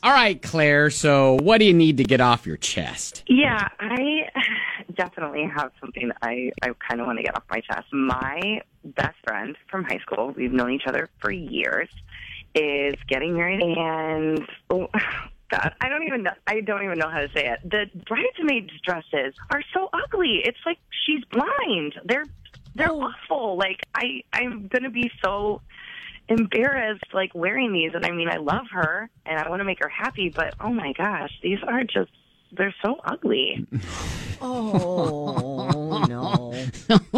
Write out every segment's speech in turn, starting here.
All right, Claire. So what do you need to get off your chest? Yeah, I definitely have something that I kind of want to get off my chest. My best friend from high school, we've known each other for years, is getting married, and God, I don't even know how to say it. The bridesmaids' dresses are so ugly. It's like she's blind. They're awful. Like I'm gonna be so embarrassed like wearing these, and I mean I love her and I want to make her happy, but oh my gosh, these are just, they're so ugly. Oh no.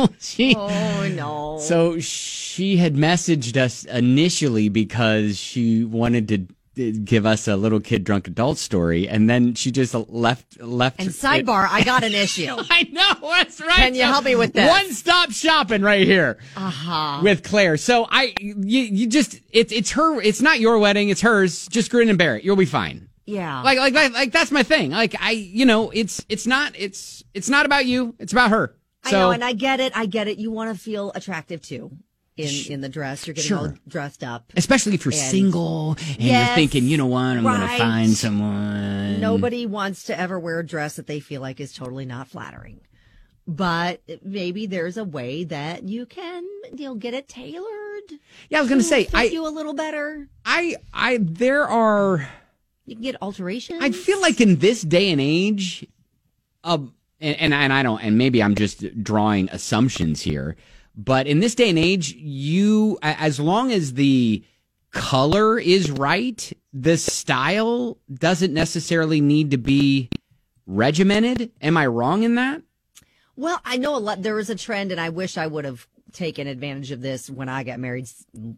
Oh no. So she had messaged us initially because she wanted to give us a little kid drunk adult story, and then she just left. And sidebar, I got an issue. I know, that's right. Can you help me with this? One stop shopping right here. With Claire. So you just, it's her, it's not your wedding, it's hers. Just grin and bear it. You'll be fine. Yeah. Like that's my thing. Like it's not about you, it's about her. So, I know, and I get it. You want to feel attractive too. In the dress, you're getting all dressed up. Especially if you're single and you're thinking, you know what, I'm going to find someone. Nobody wants to ever wear a dress that they feel like is totally not flattering. But maybe there's a way that you can, get it tailored. Yeah, I was going to say, fit you a little better. There are. You can get alterations. I feel like in this day and age, and I don't, and maybe I'm just drawing assumptions here. But in this day and age, as long as the color is right, the style doesn't necessarily need to be regimented. Am I wrong in that? Well, I know there is a trend, and I wish I would have taken advantage of this when I got married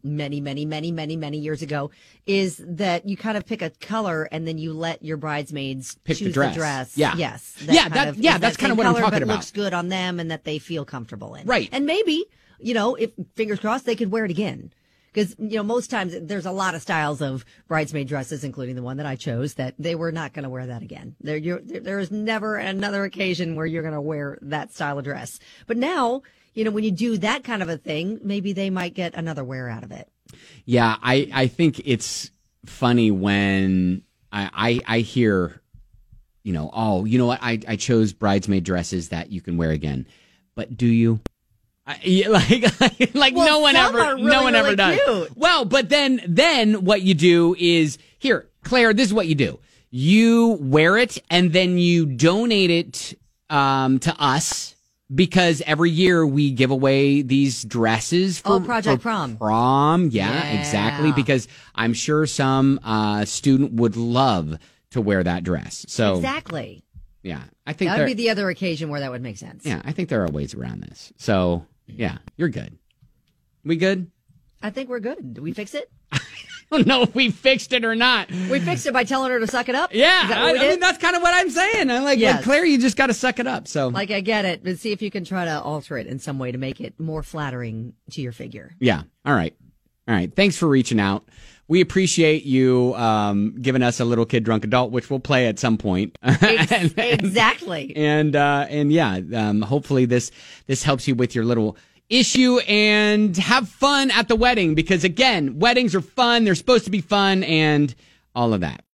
many years ago, is that you kind of pick a color and then you let your bridesmaids choose the dress. Yeah. Yes. That's kind of what I'm talking about. Looks good on them and that they feel comfortable in. Right. And maybe, if fingers crossed, they could wear it again. Because, most times there's a lot of styles of bridesmaid dresses, including the one that I chose, that they were not going to wear that again. There is never another occasion where you're going to wear that style of dress. But now, when you do that kind of a thing, maybe they might get another wear out of it. Yeah, I think it's funny when I hear, what, I chose bridesmaid dresses that you can wear again. But do you? Well, no one ever does. Cute. Well, but then what you do is, here, Claire, this is what you do. You wear it and then you donate it to us, because every year we give away these dresses for Project Prom. Prom, yeah, exactly, because I'm sure some student would love to wear that dress. So exactly. Yeah, I think that would be the other occasion where that would make sense. Yeah, I think there are ways around this. So, yeah, you're good. We good? I think we're good. Did we fix it? I don't know if we fixed it or not. We fixed it by telling her to suck it up? Yeah, Is that what we did? I mean, that's kind of what I'm saying. I'm like, yes. Claire, you just got to suck it up. So, I get it, but see if you can try to alter it in some way to make it more flattering to your figure. Yeah. All right. Thanks for reaching out. We appreciate you giving us a little kid drunk adult, which we'll play at some point. Exactly. And hopefully this helps you with your little issue, and have fun at the wedding, because again, weddings are fun. They're supposed to be fun and all of that.